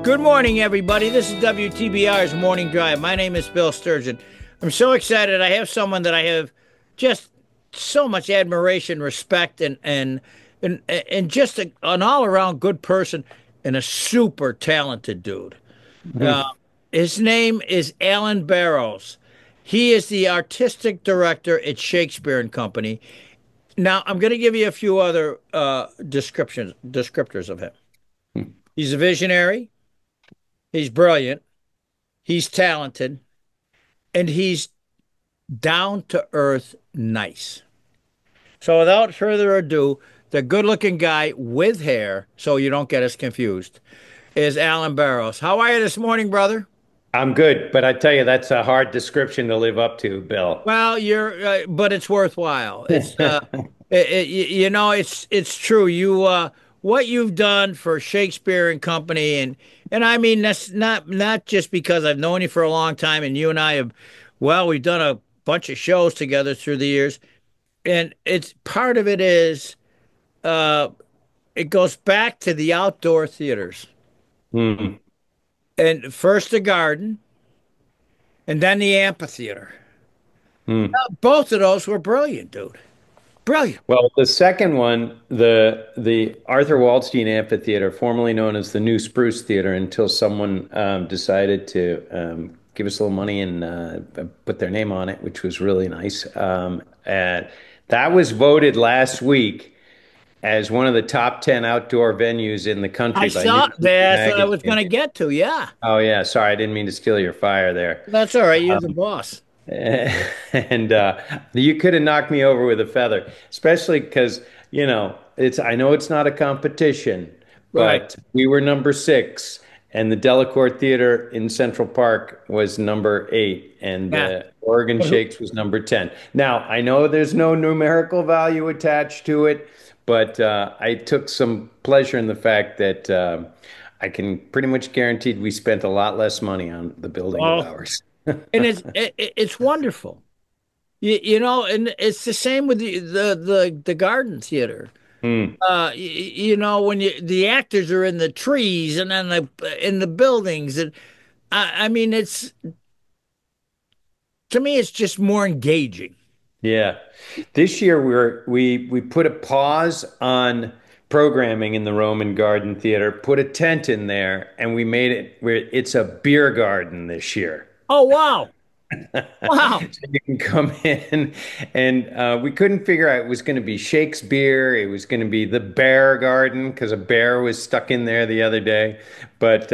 Good morning, everybody. This is WTBR's Morning Drive. My name is Bill Sturgeon. I'm so excited. I have someone that I have just so much admiration, respect, and just an all-around good person and a super talented dude. Uh, Mhm. his name is Alan Barrows. He is the artistic director at Shakespeare and Company. Now, I'm going to give you a few other descriptors of him. He's a visionary. He's brilliant. He's talented, and he's down to earth nice. So without further ado, the good looking guy with hair, so you don't get us confused, is Alan Barrows. How are you this morning, brother? I'm good, but I tell you, that's a hard description to live up to, Bill. Well, but it's worthwhile. It's true. What you've done for Shakespeare and Company, and I mean that's not just because I've known you for a long time, and you and I have, well, we've done a bunch of shows together through the years, and it's part of it is, uh, it goes back to the outdoor theaters, Hmm. and first the Garden, and then the amphitheater. Hmm. Both of those were brilliant, dude. Brilliant. Well, the second one, the Arthur Waldstein Amphitheater, formerly known as the New Spruce Theater, until someone decided to give us a little money and put their name on it, which was really nice. And that was voted last week as one of the top 10 outdoor venues in the I country by saw Newsweek that's what I was going magazine. to get to. Yeah, Oh yeah, sorry, I didn't mean to steal your fire there. that's all right. You're the boss. And you could have knocked me over with a feather, especially because, I know it's not a competition, Right. but we were number six, and the Delacorte Theater in Central Park was number eight, and Yeah. the Oregon But who? Shakes was number 10. Now, I know there's no numerical value attached to it, but I took some pleasure in the fact that I can pretty much guarantee we spent a lot less money on the building of Oh, ours. and it's wonderful. And it's the same with the Garden Theater. Hmm. When the actors are in the trees and then in the buildings, and I mean, it's to me, it's just more engaging. Yeah. This year we put a pause on programming in the Roman Garden Theater, put a tent in there, and we made it where it's a beer garden this year. Oh, wow, wow. So you can come in, and we couldn't figure out it was going to be Shakespeare, it was going to be the bear garden because a bear was stuck in there the other day, but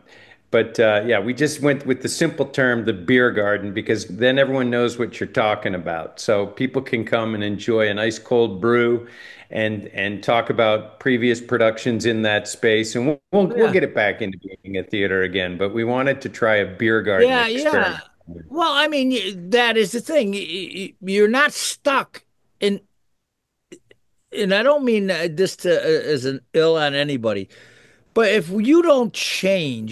yeah, we just went with the simple term, the beer garden, because then everyone knows what you're talking about. So people can come and enjoy a nice cold brew and talk about previous productions in that space. And we'll Yeah. get it back into being a theater again. But we wanted to try a beer garden Yeah, yeah. experiment. Well, I mean, that is the thing. You're not stuck in, and I don't mean this to as an ill on anybody, but if you don't change,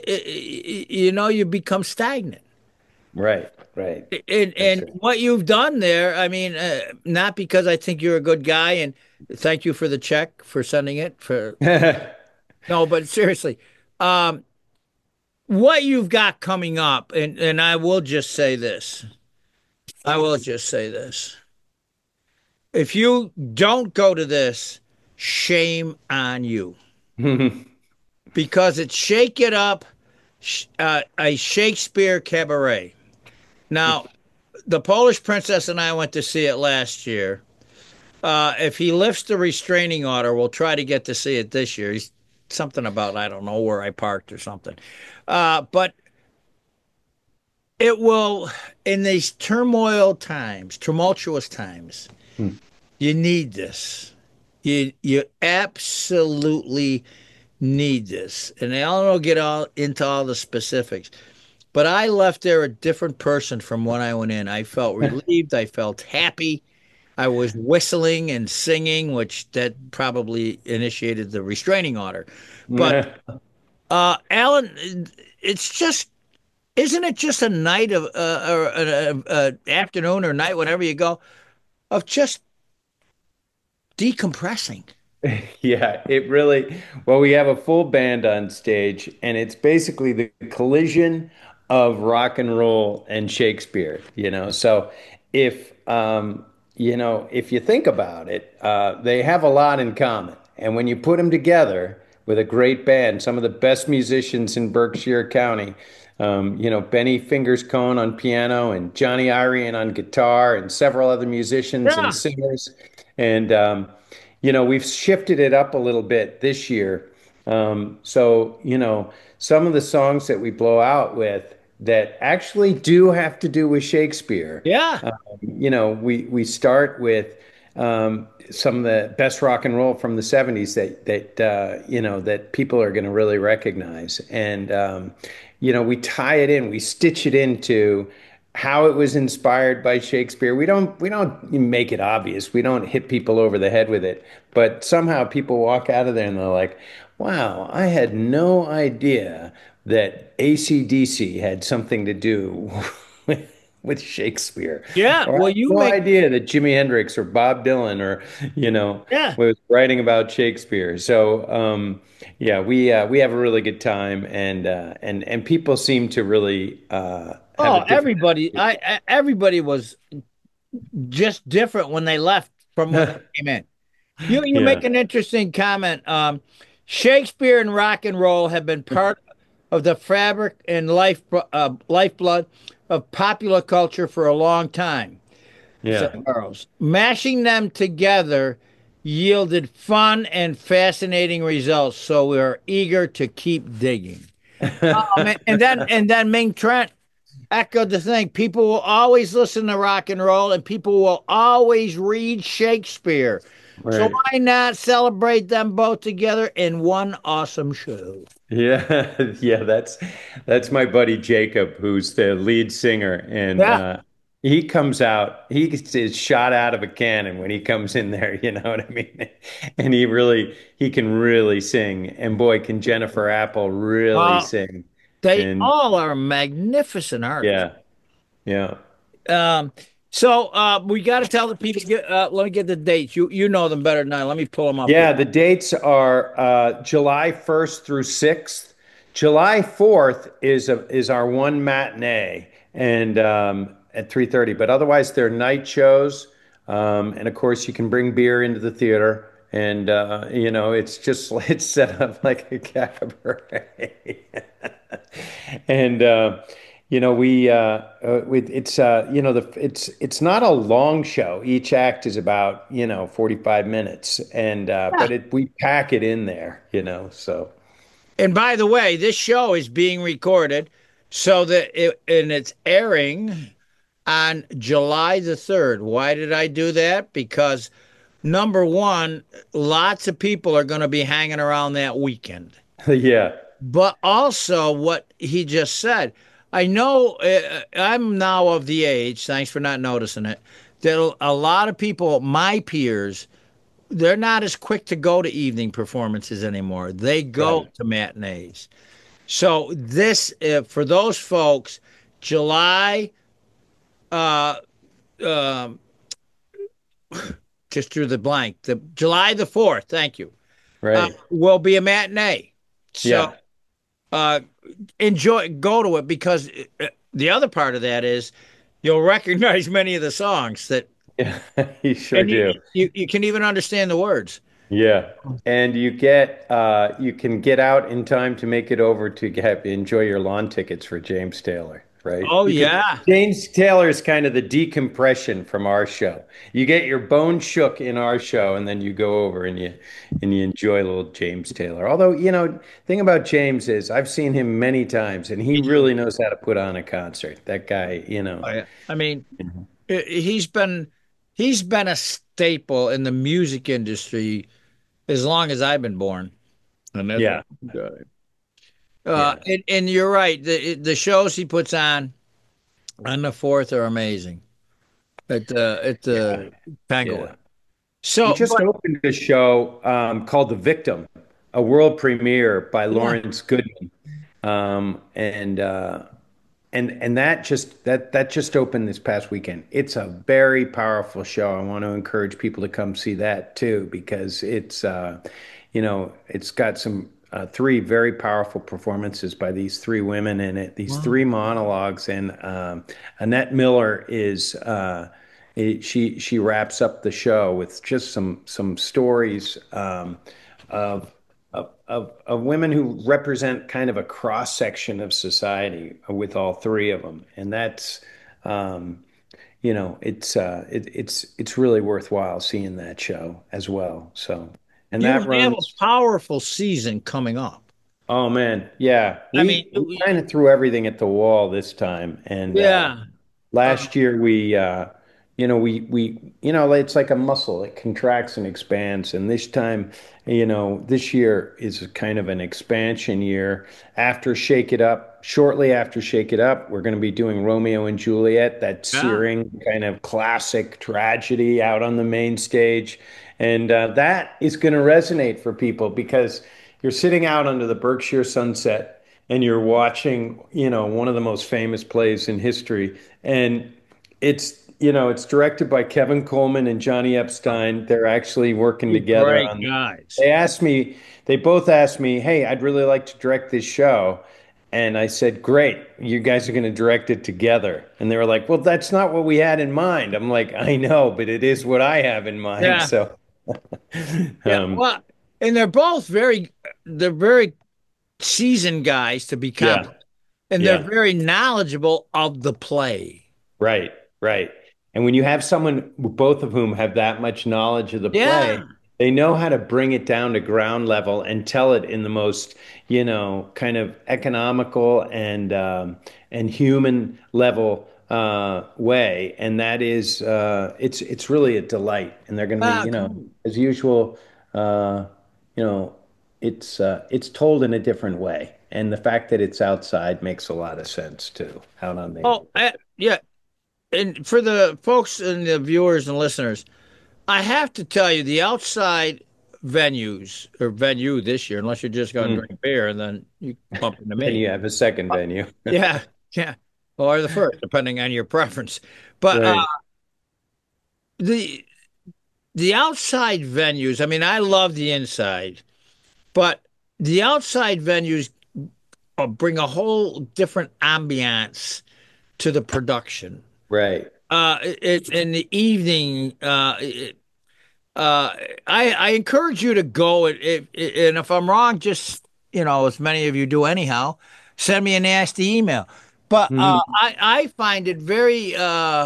you become stagnant. Right, right. And That's right. what you've done there, I mean, not because I think you're a good guy, and thank you for the check for sending it for no, but seriously, um, what you've got coming up, and I will just say this. I will just say this. If you don't go to this, shame on you because it's Shake It Up, a Shakespeare cabaret. Now, the Polish Princess and I went to see it last year. If he lifts the restraining order, we'll try to get to see it this year. He's something about, I don't know where I parked or something. But it will, in these tumultuous times, you need this. You absolutely need this. And I don't know get all into all the specifics, but I left there a different person from when I went in. I felt relieved. I felt happy. I was whistling and singing, which that probably initiated the restraining order. But Alan, it's just isn't it just a night of or an afternoon or night, whenever you go, of just decompressing? Yeah, it really, well, we have a full band on stage, and it's basically the collision of rock and roll and Shakespeare, you know. So if if you think about it, they have a lot in common. And when you put them together with a great band, some of the best musicians in Berkshire County, Benny Fingers Cohn on piano and Johnny Irion on guitar and several other musicians and Yeah. singers. And we've shifted it up a little bit this year. So, some of the songs that we blow out with that actually do have to do with Shakespeare. Yeah. We start with some of the best rock and roll from the 70s that people are going to really recognize. And we tie it in, we stitch it into how it was inspired by Shakespeare. We don't make it obvious. We don't hit people over the head with it. But somehow people walk out of there and they're like, wow, I had no idea that AC/DC had something to do with Shakespeare. Yeah. Or I Well, had you no make, idea that Jimi Hendrix or Bob Dylan yeah. was writing about Shakespeare. So yeah, we have a really good time, and people seem to really have a Oh, different everybody was just different when they left from when they attitude. came in. You Yeah. make an interesting comment. Shakespeare and rock and roll have been part of the fabric and lifeblood of popular culture for a long time, said Yeah. Burroughs. Mashing them together yielded fun and fascinating results, so we are eager to keep digging. And then Ming Trent echoed the thing. People will always listen to rock and roll, and people will always read Shakespeare. So Right. why not celebrate them both together in one awesome show? Yeah, yeah, that's my buddy Jacob, who's the lead singer, and Yeah. he comes out, he is shot out of a cannon when he comes in there, you know what I mean? And he can really sing, and boy, can Jennifer Apple really Uh, sing. they And all are magnificent artists. yeah, yeah. Um, so we got to tell the people. Let me get the dates. You know them better than I. Let me pull them up here. Yeah, the dates are July 1st through 6th. July 4th is our one matinee and at 3:30, but otherwise they're night shows. And of course you can bring beer into the theater and it's just it's set up like a cabaret. And it's it's not a long show. Each act is about 45 minutes, and Yeah. but we pack it in there, so And by the way, this show is being recorded and it's airing on July the 3rd. Why did I do that? Because number one, lots of people are going to be hanging around that weekend. yeah. But also, what he just said, I know I'm now of the age, thanks for not noticing it, that a lot of people, my peers, they're not as quick to go to evening performances anymore. They go Right. to matinees. So, for those folks, July, uh, um, just drew the blank, the July the 4th, thank you, Right. will be a matinee. So, Yeah. uh, go to it because the other part of that is you'll recognize many of the songs that, Yeah. You sure and do. you can even understand the words. Yeah. And you can get out in time to make it over to enjoy your lawn tickets for James Taylor, right? Oh yeah. James Taylor is kind of the decompression from our show. You get your bone shook in our show, and then you go over and you enjoy a little James Taylor. Although, thing about James is I've seen him many times, and he Me too. really knows how to put on a concert. That guy. Oh, yeah. I mean, Mhm. he's been a staple in the music industry as long as I've been born. And that's Yeah, good. yeah, And you're right. The shows he puts on the 4th are amazing yeah, at the yeah. Penguin. He So, just but opened a show called The Victim, a world premiere by yeah, Lawrence Goodman. And and that just opened this past weekend. It's a very powerful show. I want to encourage people to come see that too because it's got some three very powerful performances by these three women in it. These Wow. three monologues, and Annette Miller is she wraps up the show with just some stories of of women who represent kind of a cross section of society with all three of them, and that's um, it's really worthwhile seeing that show as well. So, and You that have a runs. powerful season coming up. Oh man, yeah, I mean, we kind of threw everything at the wall this time, and yeah. Uh, last year we it's like a muscle. It contracts and expands. And this time, this year is kind of an expansion year. Shortly after Shake It Up, we're going to be doing Romeo and Juliet, that yeah. searing kind of classic tragedy out on the main stage. And that is going to resonate for people because you're sitting out under the Berkshire sunset and you're watching, one of the most famous plays in history. And it's directed by Kevin Coleman and Johnny Epstein. They're actually working Two together great on. guys. They both asked me, "Hey, I'd really like to direct this show." And I said, "Great, you guys are going to direct it together." And they were like, "Well, that's not what we had in mind." I'm like, "I know, but it is what I have in mind." Yeah. So, Yeah. um, Well, and they're very seasoned guys to be yeah, competent, and they're yeah. very knowledgeable of the play. Right, right. And when you have someone, both of whom have that much knowledge of the play, Yeah. they know how to bring it down to ground level and tell it in the most, kind of economical and human level way. And that is, it's really a delight. And they're going to be, Ah, cool. as usual, uh, you know, it's told in a different way. And the fact that it's outside makes a lot of sense too, out on the. Oh, yeah. And for the folks and the viewers and listeners, I have to tell you, the outside venues or venue this year, unless you're just going to Mm. drink beer and then you bump into Then me. you have a second Uh, venue. Yeah, yeah. Or the first, depending on your preference. But Right, the the outside venues, I mean, I love the inside, but the outside venues bring a whole different ambiance to the production. right. It's in the evening. Uh, I encourage you to go. And if I'm wrong, just as many of you do anyhow, send me a nasty email. But Mhm. I find it very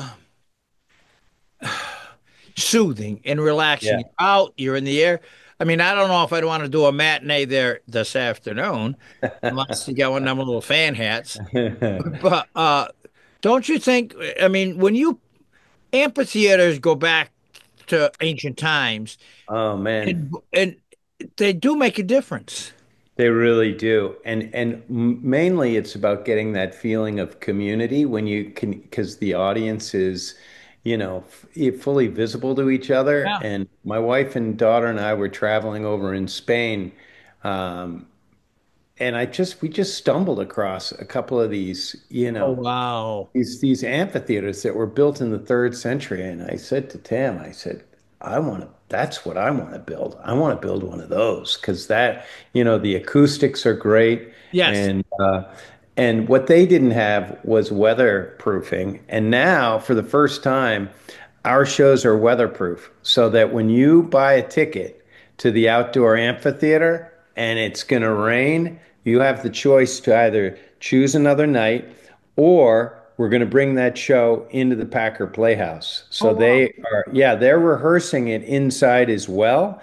soothing and relaxing. Yeah. You're out, you're in the air. I mean, I don't know if I'd want to do a matinee there this afternoon, unless you got one of them little fan hats. But don't you think? I mean, when you amphitheaters go back to ancient times, Oh man, and they do make a difference. they really do. And mainly it's about getting that feeling of community when you can, because the audience is, fully visible to each other. Yeah. And my wife and daughter and I were traveling over in Spain, um, and we just stumbled across a couple of these, Oh, wow. these amphitheaters that were built in the third century. And I said to Tam, I said, that's what I want to build. I want to build one of those because the acoustics are great. Yes. And what they didn't have was weatherproofing. And now, for the first time, our shows are weatherproof so that when you buy a ticket to the outdoor amphitheater and it's going to rain, you have the choice to either choose another night or we're going to bring that show into the Packer Playhouse. Oh, So wow. they're rehearsing it inside as well.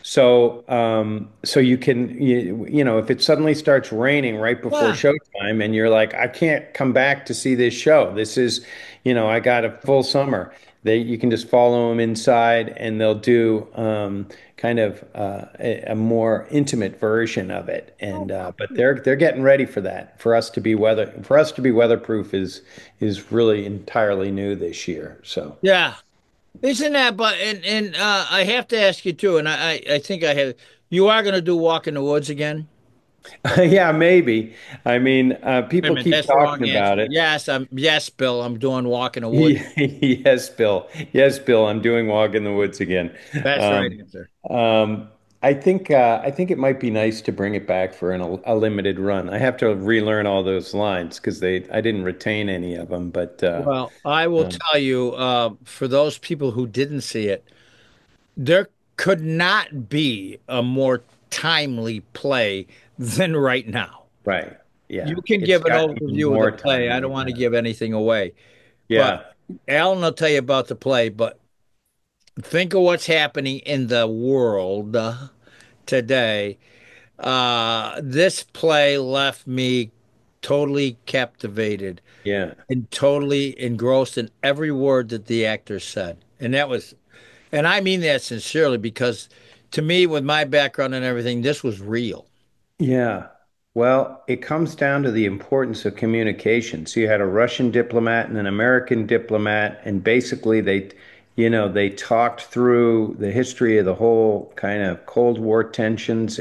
So you can, if it suddenly starts raining right before Yeah. showtime and you're like, I can't come back to see this show. This is, I got a full summer. You can just follow them inside and they'll do kind of a more intimate version of it. And but they're getting ready for that. For us to be weatherproof is really entirely new this year. So. Yeah. Isn't that, but and I have to ask you too, and I think I have, you are going to do Walk in the Woods again? Yeah, maybe. I mean, Wait a people minute, keep that's the wrong talking answer. about it. Yes, Bill, I'm doing Walk in the Woods. Yes, Bill. Yes, Bill. I'm doing Walk in the Woods again. That's the right Um, answer. I think it might be nice to bring it back for a limited run. I have to relearn all those lines because they I didn't retain any of them. But Well, I will um, tell you, for those people who didn't see it, there could not be a more timely play than right now. right, yeah, You can it's give an got even overview of the more play. I don't timely want to now. give anything away, but Yeah, Alan will tell you about the play. But think of what's happening in the world today. This play left me totally captivated yeah. and totally engrossed in every word that the actor said. And I mean that sincerely because to me, with my background and everything, this was real. Yeah. Well, it comes down to the importance of communication. So you had a Russian diplomat and an American diplomat, and basically they talked through the history of the whole kind of Cold War tensions,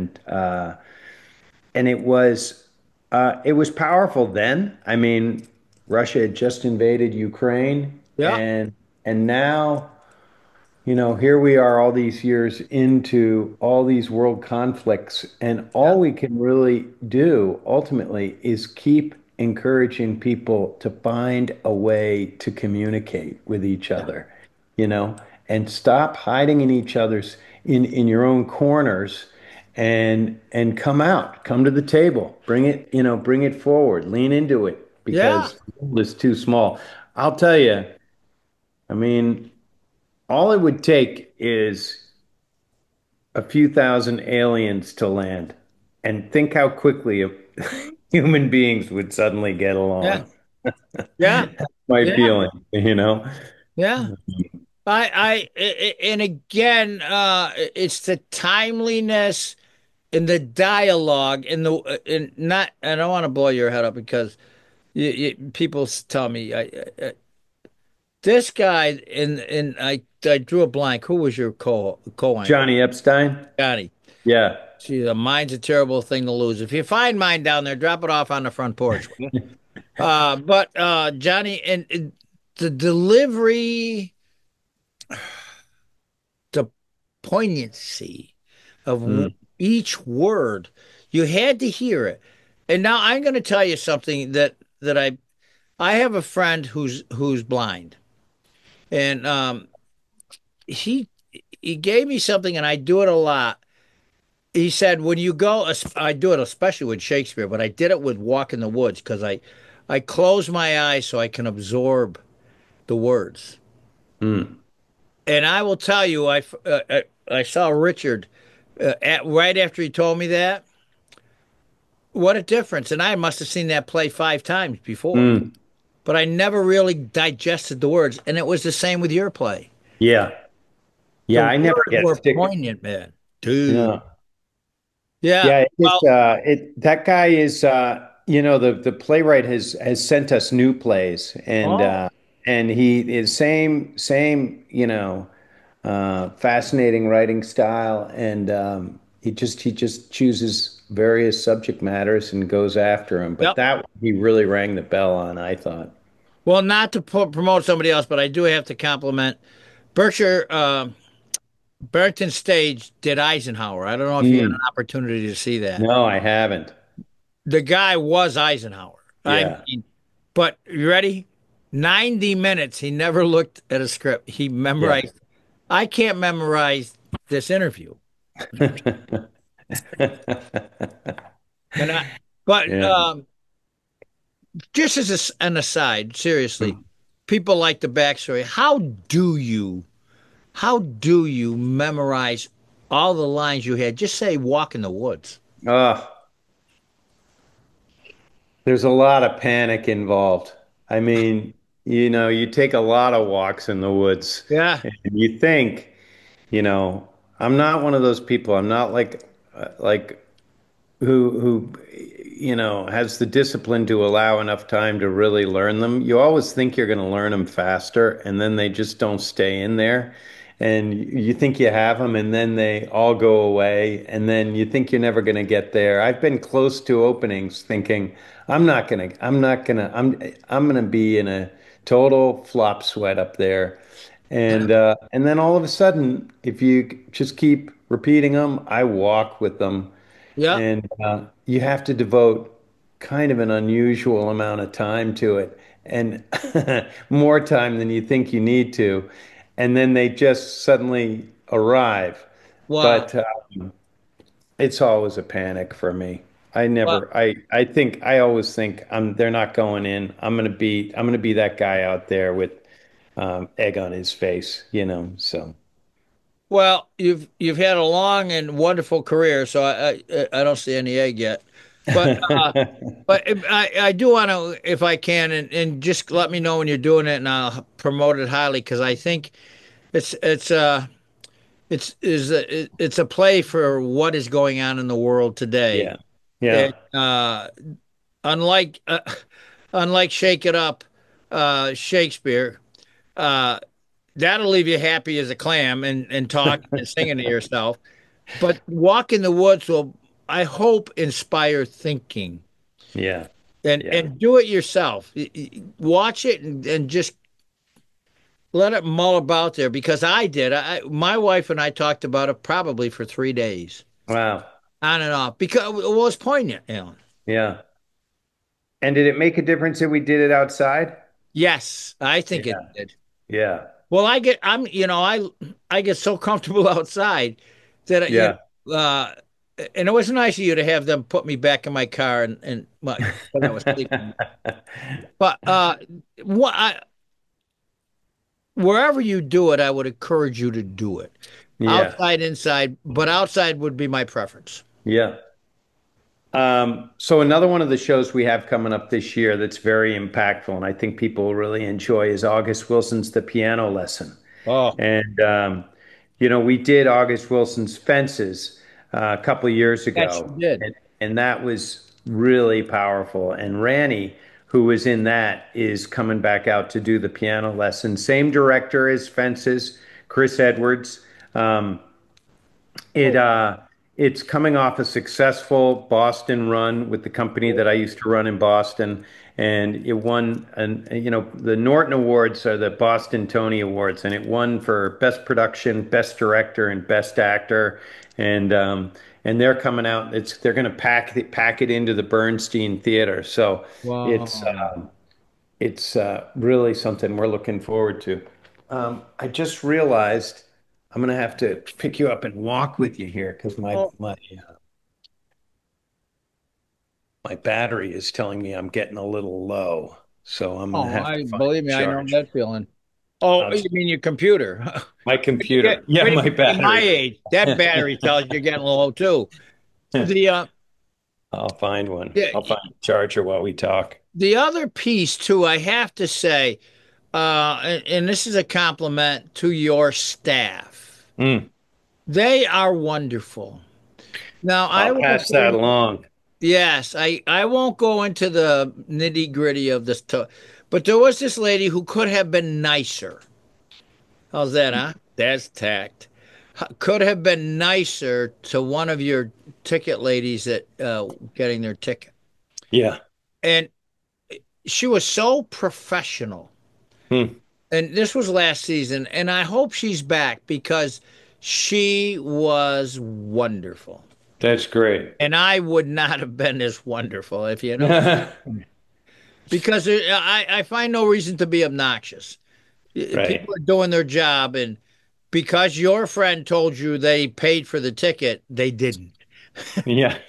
and it was powerful then. I mean, Russia had just invaded Ukraine, Yeah, and now. Here we are all these years into all these world conflicts, and yeah, all we can really do ultimately is keep encouraging people to find a way to communicate with each yeah, other, you know, and stop hiding in each other's in your own corners and come to the table, bring it forward, lean into it yeah, because the world is too small. I'll tell you, I mean, all it would take is a few thousand aliens to land, and think how quickly human beings would suddenly get yeah, along. yeah, My yeah, feeling, you know? yeah. And again, it's the timeliness in the dialogue in in not. I don't want to blow your head up because people tell me this guy and I drew a blank. Who was your co-anchor? Johnny Epstein? Johnny. Yeah. See, the mine's a terrible thing to lose. If you find mine down there, drop it off on the front porch. But Johnny and the delivery, the poignancy of Mm, each word, you had to hear it. And now I'm going to tell you something that I have a friend who's blind, and he he gave me something, and I do it a lot. He said, when you go, I do it especially with Shakespeare, but I did it with Walk in the Woods because I close my eyes so I can absorb the words. mm. And I will tell you, I saw Richard right after he told me that. What a difference! And I must have seen that play 5 times before, Mm. but I never really digested the words. And it was the same with your play. Yeah. The Yeah, I never words get were sick. poignant, man. Dude. No. Yeah. Yeah, Well, that guy is the playwright has sent us new plays, oh, and he is same, fascinating writing style, and he just chooses various subject matters and goes after them. But yep. that one he really rang the bell on, I thought. Well, not to promote somebody else, but I do have to compliment Berkshire. Barrington Stage did Eisenhower. I don't know if you had an Mm. opportunity to see that. No, I haven't. The guy was Eisenhower. I Yeah. mean, but you ready? 90 minutes. He never looked at a script. He Yeah. memorized. I can't memorize this interview. And but Yeah. just as an aside, seriously, Mm. people like the backstory. How do you memorize all the lines you had? Just say "walk in the woods." Oh, there's a lot of panic involved. I mean, you take a lot of walks in the woods Yeah. and you think, you know, I'm not one of those people. I'm not like who has the discipline to allow enough time to really learn them. You always think you're going to learn them faster, and then they just don't stay in there. and you think you have them, and then they all go away, and then you think you're never going to get there. I've been close to openings thinking, I'm gonna be in a total flop sweat up there. And then all of a sudden, if you just keep repeating them, I walk with them. Yeah. And you have to devote kind of an unusual amount of time to it, and more time than you think you need to. And then they just suddenly arrive. Wow. But it's always a panic for me. Wow. I always think they're not going in. I'm gonna be that guy out there with egg on his face, you know. So Well, you've had a long and wonderful career, so I don't see any egg yet. But I do want to, if I can, and just let me know when you're doing it, and I'll promote it highly because I think it's a play for what is going on in the world today. yeah, And yeah, unlike unlike Shake It Up, Shakespeare, uh, that'll leave you happy as a clam and talking and singing to yourself. But Walk in the Woods will, I hope, inspire thinking yeah, yeah. and do it yourself. Watch it and just let it mull about there because I did. My wife and I talked about it probably for 3 days, Wow. on and off, because it was poignant, Alan. Yeah. And did it make a difference that we did it outside? Yes, I think it Yeah. did. Yeah. Well, I get so comfortable outside that Yeah. and it was nice of you to have them put me back in my car and well, when I was sleeping. But what wherever you do it, I would encourage you to do it. Yeah. Outside, inside, but outside would be my preference. Yeah. So another one of the shows we have coming up this year that's very impactful and I think people will really enjoy is August Wilson's The Piano Lesson. Oh, And we did August Wilson's Fences a couple of years yes, you ago, did. and that was really powerful. And Rani, who was in that, is coming back out to do the piano lesson. Same director as Fences, Chris Edwards. Um, it Oh, it's coming off a successful Boston run with the company that I used to run in Boston, and it won. And the Norton Awards are the Boston Tony Awards, and it won for Best Production, Best Director, and Best Actor. And they're coming out. They're going to pack it into the Bernstein Theater. So it's wow. really something we're looking forward to. I just realized I'm gonna have to pick you up and walk with you here because Oh, my battery is telling me I'm getting a little low. So I'm gonna oh, have to I find believe a me, I know charge. that feeling. Oh, Uh, you mean your computer? my Yeah, computer. Yeah, wait a my minute, at my battery. age, that battery tells you're getting low too. The I'll find one. yeah, I'll find a charger while we talk. the other piece too, I have to say, and this is a compliment to your staff. Mm, They are wonderful. Now, I I'll won't pass go that into, along. yes, I won't go into the nitty gritty of this, but there was this lady who could have been nicer. How's that, huh? That's tact. Could have been nicer to one of your ticket ladies that getting their ticket. Yeah. And she was so professional. Mm, And this was last season, and I hope she's back because she was wonderful. that's great. And I would not have been as wonderful if you know, because I find no reason to be obnoxious. Right. People are doing their job, and because your friend told you they paid for the ticket, they didn't. Yeah.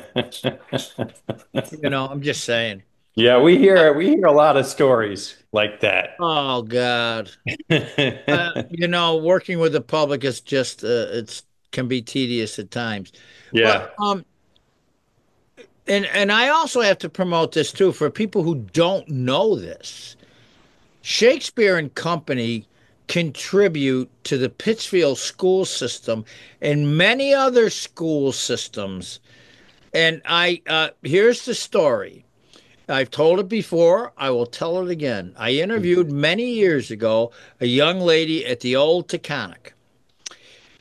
I'm just saying. Yeah, we hear a lot of stories like that. Oh God. Working with the public is just it's can be tedious at times. But Yeah. and I also have to promote this too for people who don't know this. Shakespeare and Company contribute to the Pittsfield school system and many other school systems. And I here's the story. I've told it before. I will tell it again. I interviewed many years ago a young lady at the old Taconic.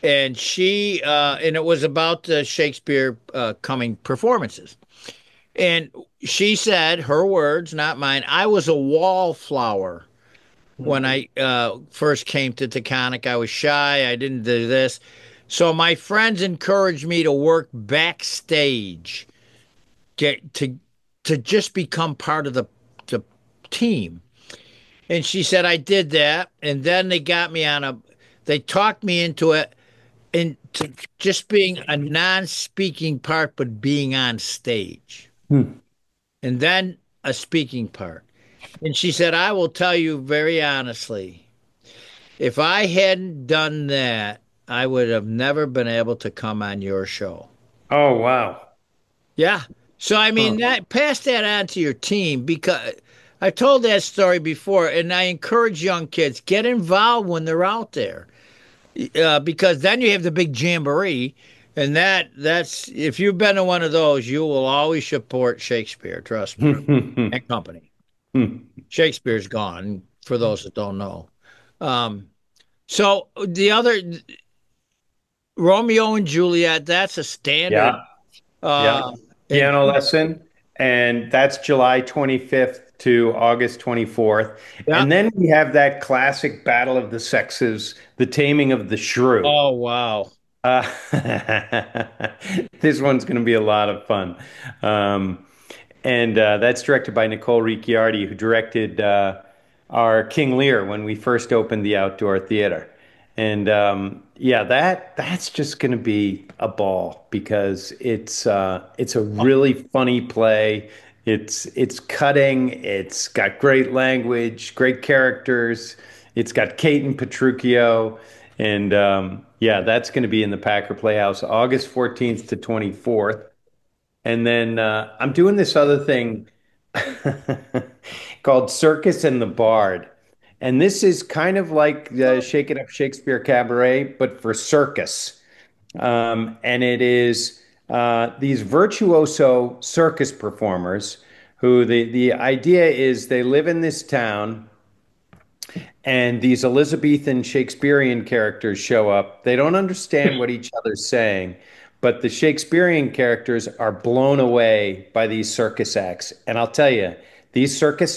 and and it was about the Shakespeare coming performances. And she said, her words, not mine, I was a wallflower when I first came to Taconic. I was shy. I didn't do this. So my friends encouraged me to work backstage, get to just become part of the team. And she said I did that, and then they talked me into it, into just being a non-speaking part, but being on stage, Hmm. and then a speaking part. And she said, I will tell you very honestly, if I hadn't done that, I would have never been able to come on your show. Oh, wow. Yeah. So I Huh. mean that pass that on to your team because I told that story before, and I encourage young kids get involved when they're out there, because then you have the big jamboree, and that's if you've been to one of those, you will always support Shakespeare. Trust me, and company. Shakespeare's gone for those that don't know. Um, so the other Romeo and Juliet, that's a standard. Yeah. Yeah. Uh, and Piano lesson. And that's July 25th to August 24th. yeah. And then we have that classic Battle of the Sexes, The Taming of the Shrew. Oh wow. Uh, this one's going to be a lot of fun. Um, and that's directed by Nicole Ricciardi, who directed our King Lear when we first opened the outdoor theater. And yeah, that's just going to be a ball because it's a really funny play. It's cutting. It's got great language, great characters. It's got Kate and Petruchio, and yeah, that's going to be in the Packer Playhouse August 14th to 24th. And then I'm doing this other thing called Circus and the Bard. And this is kind of like Shake It Up Shakespeare Cabaret, but for circus. And it is these virtuoso circus performers who the idea is they live in this town and these Elizabethan Shakespearean characters show up. They don't understand what each other's saying, but the Shakespearean characters are blown away by these circus acts. And I'll tell you, these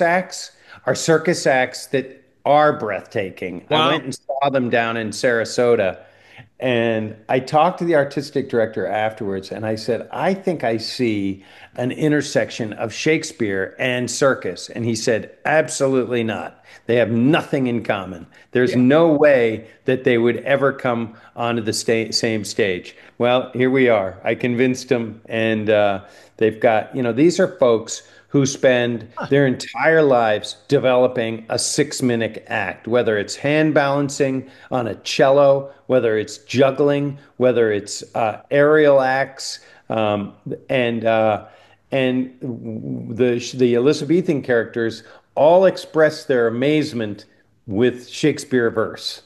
circus acts that are breathtaking. I Wow. went and saw them down in Sarasota. And I talked to the artistic director afterwards, and I said, I think I see an intersection of Shakespeare and circus. And he said, absolutely not. They have nothing in common. There's Yeah. no way that they would ever come onto the same stage. Well, here we are. I convinced them, and they've got, these are folks who spend their entire lives developing a 6 minute act, whether it's hand balancing on a cello, whether it's juggling, whether it's aerial acts, um, and uh, and the Elizabethan characters all express their amazement with Shakespeare verse.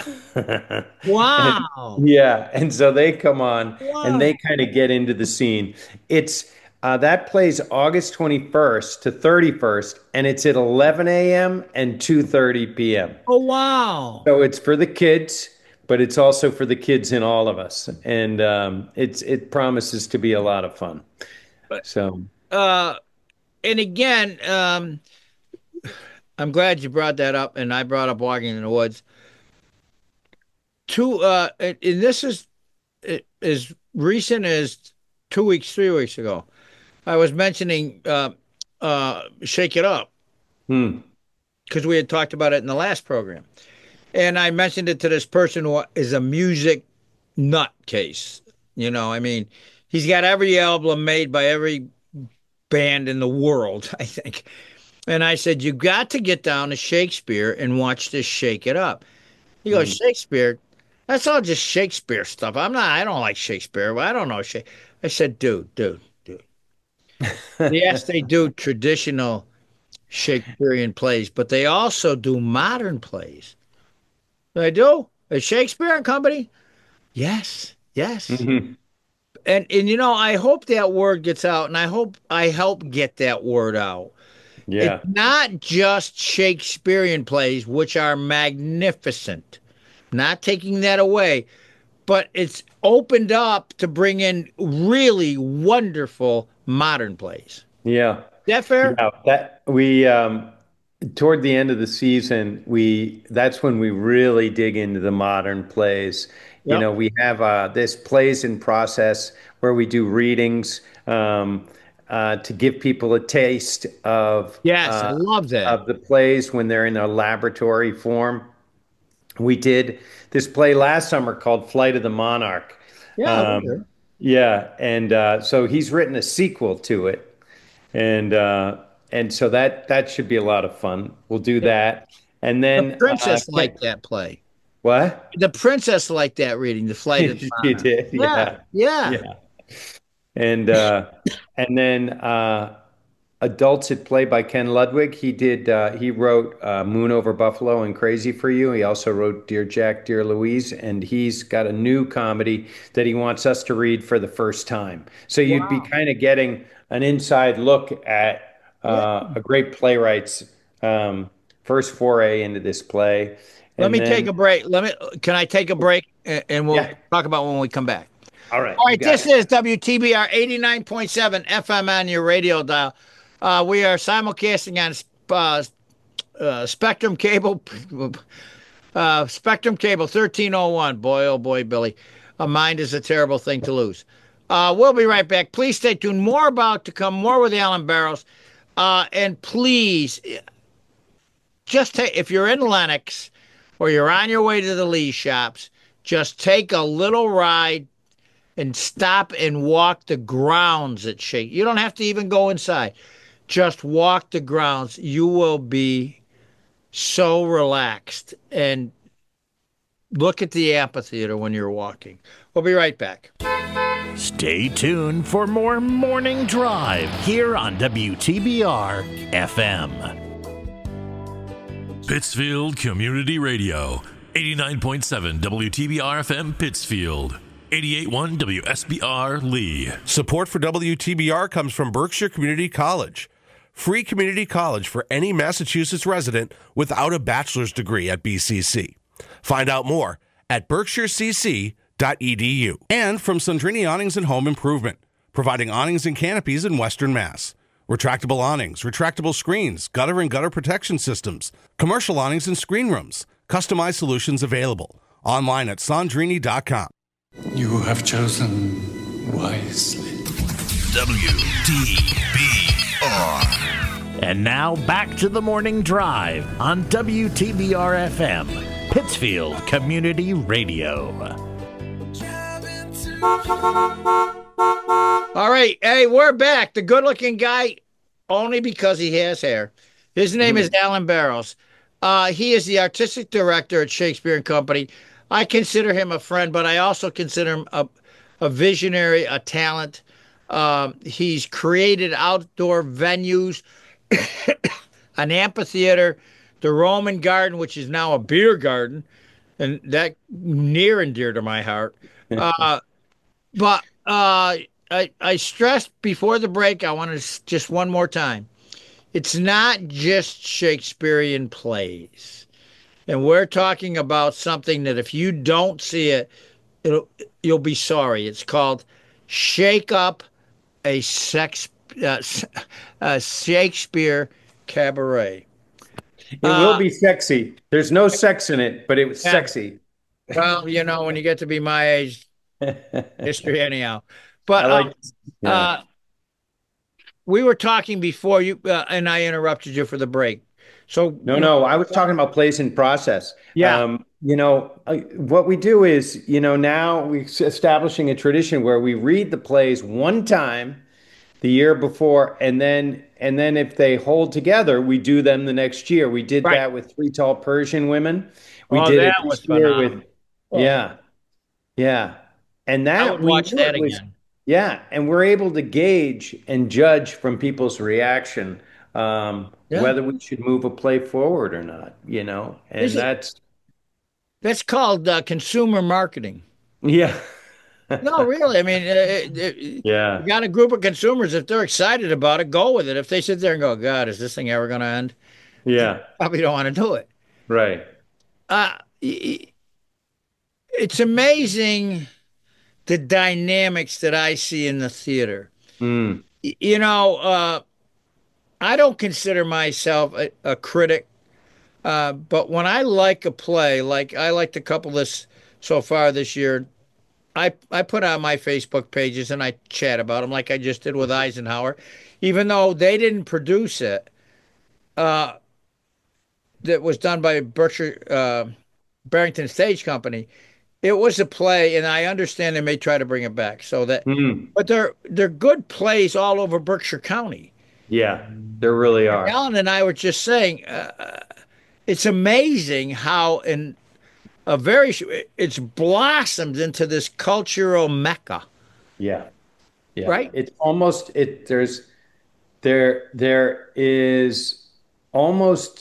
And Wow. yeah, and so they come on and Wow. they kind of get into the scene. It's that plays August 21st to 31st, and it's at 11 a.m. and 2:30 p.m. Oh wow. So it's for the kids, but it's also for the kids in all of us, and it promises to be a lot of fun. But So uh and again, I'm glad you brought that up and I brought up walking in the woods. And this is as recent as 2 weeks, 3 weeks ago. I was mentioning Shake It Up hmm, because we had talked about it in the last program. And I mentioned it to this person who is a music nutcase. I mean, he's got every album made by every band in the world, I think. And I said, you got to get down to Shakespeare and watch this Shake It Up. He goes, hmm. Shakespeare? That's all just Shakespeare stuff. I don't like Shakespeare. I don't know Shakespeare. I said, dude. Yes, they do traditional Shakespearean plays, but they also do modern plays. They do. Is Shakespeare and Company? Yes, yes. Hmm. And I hope that word gets out, and I hope I help get that word out. It's Yeah. not just Shakespearean plays, which are magnificent. Not taking that away, but it's opened up to bring in really wonderful modern plays. Yeah. Is that fair? Yeah. That we toward the end of the season, we that's when we really dig into the modern plays. You Yep. know, we have this plays in process where we do readings to give people a taste Yes, I love that. of the plays when they're in a laboratory form. We did this play last summer called Flight of the Monarch. Yeah, Um, okay. yeah, and so he's written a sequel to it, and so that should be a lot of fun. We'll do that, and The then princess liked that play. what? The princess liked that reading, The Flight of the She Monarch. did, Yeah, yeah, yeah. yeah, and then Adults at Play by Ken Ludwig. He wrote Moon Over Buffalo and Crazy for You. He also wrote Dear Jack, Dear Louise, and he's got a new comedy that he wants us to read for the first time. So you'd be Wow. kind of getting an inside look at Yeah. a great playwright's first foray into this play. Let And me take then, a break. Can I take a break and we'll yeah, talk about when we come back. all right, All you right, got this it. is WTBR 89.7 FM on your radio dial. We are simulcasting on Spectrum Cable, Spectrum Cable 1301. Boy, oh boy, Billy. A mind is a terrible thing to lose. We'll be right back. Please stay tuned. More about to come, more with Alan Barrows. And please, just take, if you're in Lenox or you're on your way to the Lee shops, just take a little ride and stop and walk the grounds at Shake. You don't have to even go inside. Just walk the grounds. You will be so relaxed and look at the amphitheater when you're walking. We'll be right back. Stay tuned for more Morning Drive here on WTBR FM. Pittsfield Community Radio, 89.7 WTBR FM Pittsfield, 88.1 WSBR Lee. Support for WTBR comes from Berkshire Community College. Free community college for any Massachusetts resident without a bachelor's degree at BCC. Find out more at berkshirecc.edu. And from Sandrini Awnings and Home Improvement, providing awnings and canopies in Western Mass. Retractable awnings, retractable screens, gutter and gutter protection systems, commercial awnings and screen rooms, customized solutions available. Online at sandrini.com. You have chosen wisely. WTBR. And now back to the Morning Drive on WTBR FM, Pittsfield Community Radio. All right. Hey, we're back. The good looking guy, only because he has hair. His name is Alan Barrows. He is the artistic director at Shakespeare and Company. I consider him a friend, but I also consider him a visionary, a talent. He's created outdoor venues, an amphitheater, the Roman Garden, which is now a beer garden, and that near and dear to my heart. But I stressed before the break, I want to just one more time. It's not just Shakespearean plays. And we're talking about something that if you don't see it, you'll be sorry. It's called Shake Up a Sex a Shakespeare Cabaret. It will be sexy. There's no sex in it, but it was Yeah. sexy. Well, when you get to be my age, history anyhow. I But like, yeah. we were talking before you and I interrupted you for the break. So No, I was talking about plays in process. Yeah. What we do is, now we're establishing a tradition where we read the plays one time the year before, and then if they hold together, we do them the next year. We did Right. that with Three Tall Persian Women. We Oh, did it that was this year with, phenomenal. Oh, yeah, yeah, and I that would we watch knew that it was, again. yeah, and we're able to gauge and judge from people's reaction Yeah. whether we should move a play forward or not, and Is it? That's called consumer marketing. yeah, No, really. I mean, yeah, you got a group of consumers. If they're excited about it, go with it. If they sit there and go, God, is this thing ever going to end? yeah, Probably don't want to do it. right. Uh, y- it's amazing the dynamics that I see in the theater. Mm, You know, I don't consider myself a critic, but when I like a play, like I liked a couple this so far this year, I put on my Facebook pages and I chat about them like I just did with Eisenhower, even though they didn't produce it. Uh, that was done by Berkshire Barrington Stage Company. It was a play, and I understand they may try to bring it back. So that, mm. but they're good plays all over Berkshire County. Yeah, there really are. Alan and I were just saying, it's amazing how in a very it's blossomed into this cultural mecca, Yeah, yeah. right? It's almost it. There is almost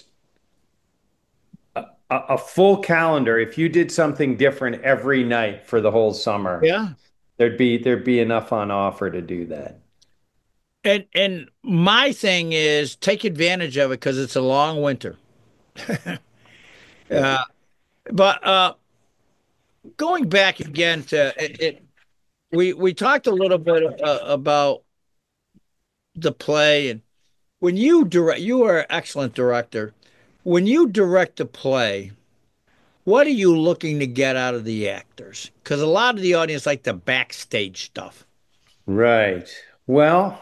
a full calendar. If you did something different every night for the whole summer, Yeah. there'd be enough on offer to do that. And my thing is take advantage of it because it's a long winter. Yeah. Uh, but going back again to it, we talked a little bit about the play and when you direct, you are an excellent director. When you direct a play, what are you looking to get out of the actors? Because a lot of the audience like the backstage stuff. Right. Well,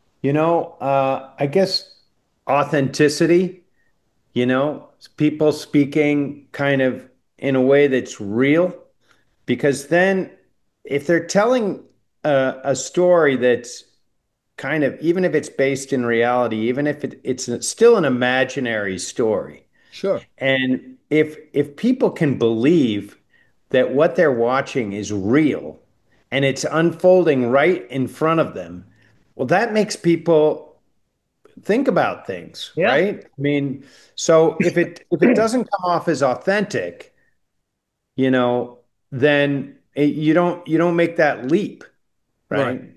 I guess authenticity, people speaking kind of in a way that's real, because then if they're telling a story that's kind of, even if it's based in reality, even if it's still an imaginary story, Sure. and if people can believe that what they're watching is real and it's unfolding right in front of them, well, that makes people think about things, Yeah. right? I mean, so if it doesn't come off as authentic, you know, then you don't make that leap, Right. right?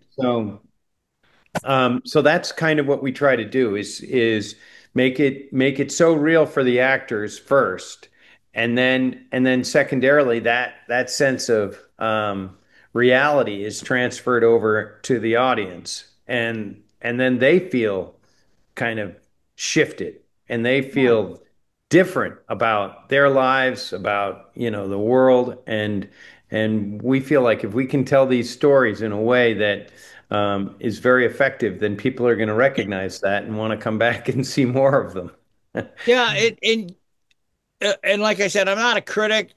So that's kind of what we try to do is make it so real for the actors first, and then secondarily that sense of reality is transferred over to the audience, and then they feel kind of shifted, and they Yeah. feel different about their lives, about the world, and we feel like if we can tell these stories in a way that is very effective, then people are going to recognize that and want to come back and see more of them. Yeah. And like I said, I'm not a critic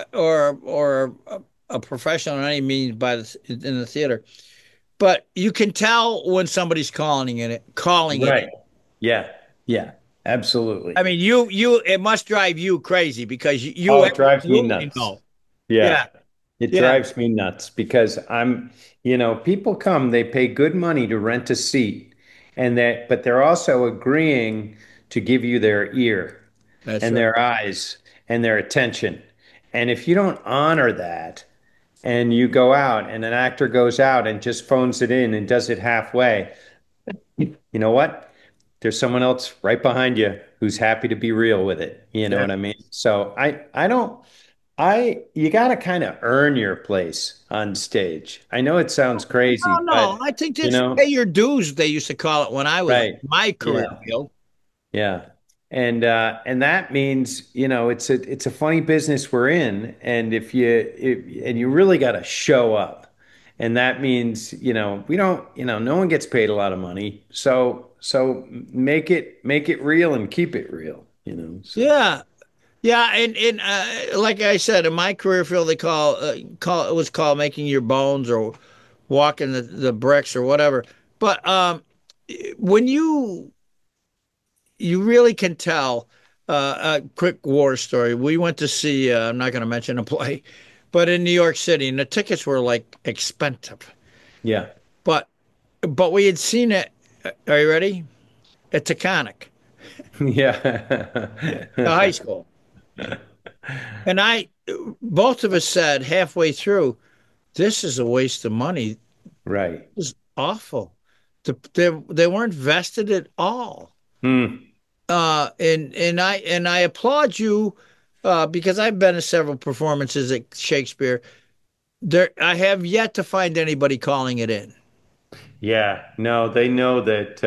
or a professional in any means in the theater, but you can tell when somebody's calling it. Right. Yeah. Yeah. I Absolutely. mean, it must drive you crazy because you Oh, it drives me absolutely nuts. know. Yeah. Yeah, It yeah, drives me nuts because people come, they pay good money to rent a seat, but they're also agreeing to give you their ear that's and right. their eyes and their attention. And if you don't honor that, and you go out and an actor goes out and just phones it in and does it halfway, you know what? There's someone else right behind you who's happy to be real with it. You know Yeah. what I mean? So I don't you got to kind of earn your place on stage. I know it sounds No, crazy, no, but I think you that's pay know, your dues. They used to call it when I was in right. my career Yeah. field. Yeah. And that means, it's a funny business we're in. And and you really got to show up. And that means, we don't, no one gets paid a lot of money. So make it real and keep it real. So Yeah, yeah, and like I said, in my career field, they call it was called making your bones or walking the bricks or whatever. But when you really can tell. A quick war story. We went to see. I'm not going to mention a play, but in New York City, and the tickets were like expensive. yeah. But we had seen it. Are you ready? At Taconic, the high Yeah. school, and both of us said halfway through, "This is a waste of money. Right. This is awful." They weren't vested at all. Hmm. And I applaud you because I've been to several performances at Shakespeare. There, I have yet to find anybody calling it in. Yeah, no, they know that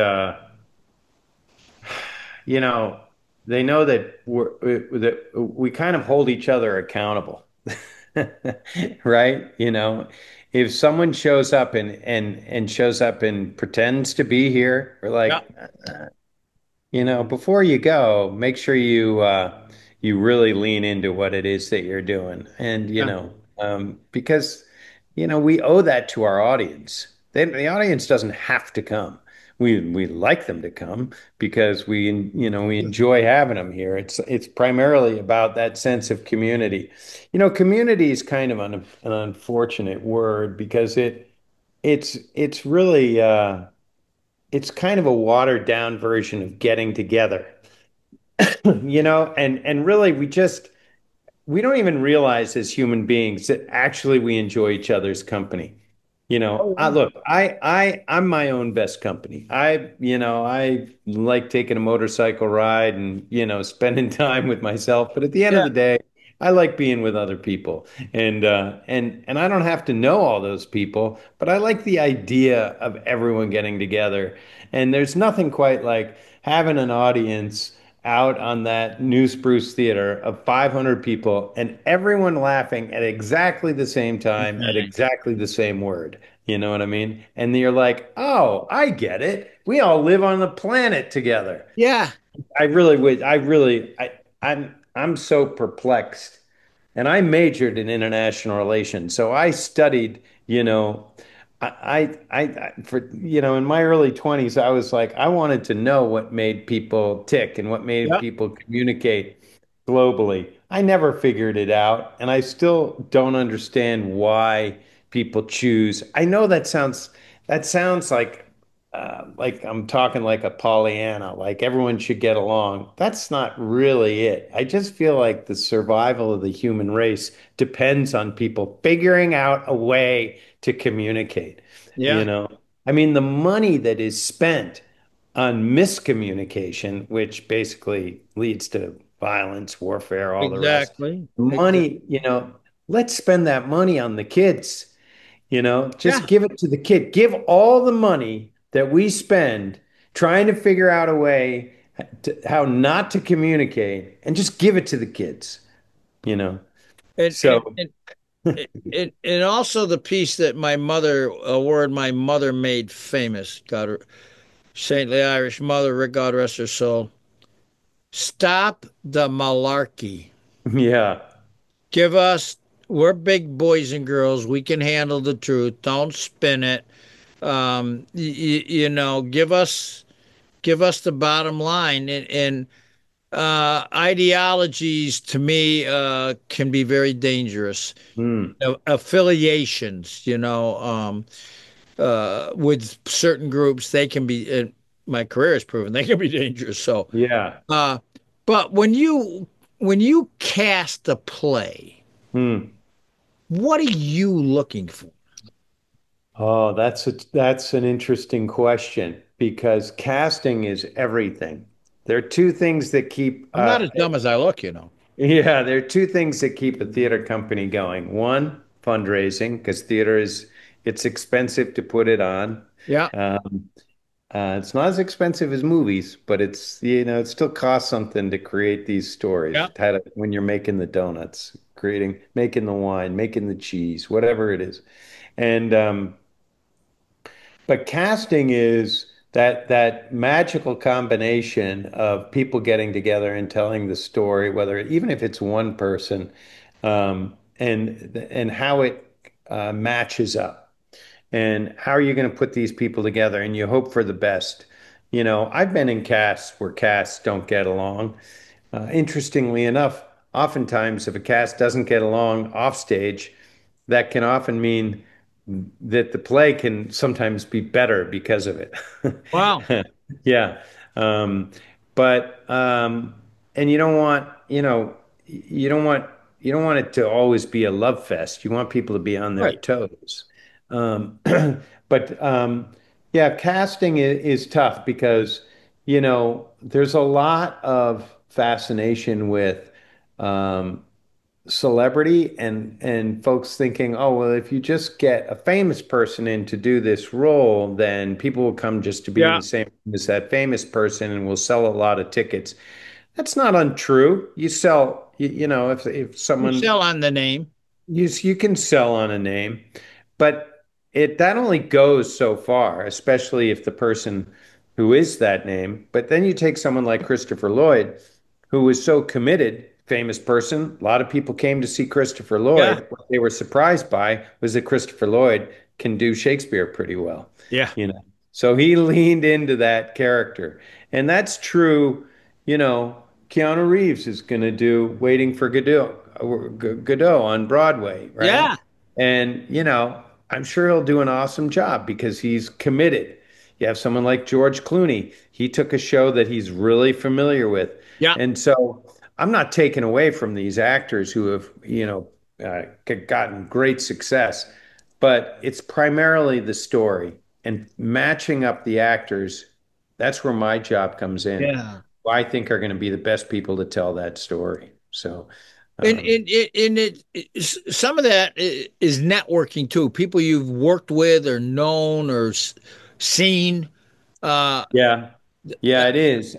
you know, they know that we kind of hold each other accountable. Right? If someone shows up and shows up and pretends to be here, we're Yeah. like, before you go, make sure you really lean into what it is that you're doing. And Yeah. because we owe that to our audience. The audience doesn't have to come. We like them to come because we enjoy having them here. It's primarily about that sense of community. Community is kind of an unfortunate word because it's really it's kind of a watered down version of getting together. And really we don't even realize as human beings that actually we enjoy each other's company. Oh, Look, I'm my own best company. I like taking a motorcycle ride and, spending time with myself. But at the end of yeah. the day, I like being with other people. And I don't have to know all those people, but I like the idea of everyone getting together. And there's nothing quite like having an audience out on that New Spruce Theater of 500 people and everyone laughing at exactly the same time at exactly the same word. You know what I mean? And you're like, oh, I get it. We all live on the planet together. Yeah. I really would. I'm so perplexed. And I majored in international relations. So I studied, for, in my early 20s, I was like, I wanted to know what made people tick and what made Yeah. people communicate globally. I never figured it out. And I still don't understand why people choose. I know that sounds like I'm talking like a Pollyanna, like everyone should get along. That's not really it. I just feel like the survival of the human race depends on people figuring out a way to communicate. You Yeah. know, I mean, the money that is spent on miscommunication, which basically leads to violence, warfare, all the rest. Exactly. Exactly. Money, let's spend that money on the kids. Yeah. Just give it to the kid. Give all the money that we spend trying to figure out a way how not to communicate and just give it to the kids, you know? And So, and and and also the piece that my mother, a word my mother made famous, God, her saintly Irish mother, God rest her soul. Stop the malarkey. yeah. Give us, we're big boys and girls. We can handle the truth. Don't spin it. Give us the bottom line. And ideologies to me can be very dangerous. Mm, Affiliations, with certain groups, they can be. My career has proven they can be dangerous. So, yeah. uh, but when you cast a play, Mm. what are you looking for? Oh, that's an interesting question because casting is everything. There are two things that keep I'm not as dumb as I look. yeah, there are two things that keep a theater company going. One, fundraising, because it's expensive to put it on. Yeah, Um, it's not as expensive as movies, but it still costs something to create these stories. yeah. When you're making the donuts, making the wine, making the cheese, whatever it is. And but casting is that magical combination of people getting together and telling the story, whether even if it's one person, and how it matches up, and how are you going to put these people together, and you hope for the best. I've been in casts where casts don't get along. Interestingly enough, oftentimes if a cast doesn't get along off stage, that can often mean that the play can sometimes be better because of it. Wow. Yeah. Um, but and you don't want it to always be a love fest. You want people to be on their Right. toes. Um, but yeah, casting is tough because there's a lot of fascination with um, celebrity and folks thinking, oh, well, if you just get a famous person in to do this role, then people will come just to be in Yeah. the same room as that famous person and will sell a lot of tickets. That's not untrue. You sell, if You someone sell on the name. you can sell on a name, but it that only goes so far, especially if the person who is that name. But then you take someone like Christopher Lloyd, who was so committed, famous person. A lot of people came to see Christopher Yeah. Lloyd. What they were surprised by was that Christopher Lloyd can do Shakespeare pretty well, Yeah. you know. So he leaned into that character. And that's true, Keanu Reeves is going to do Waiting for Godot on Broadway, right? Yeah. And, I'm sure he'll do an awesome job because he's committed. You have someone like George Clooney. He took a show that he's really familiar with. Yeah. And so I'm not taking away from these actors who have, gotten great success, but it's primarily the story and matching up the actors. That's where my job comes in. Yeah. Who I think are going to be the best people to tell that story. So, And, um, some of that is networking too. People you've worked with or known or seen. Uh, yeah, yeah, it is.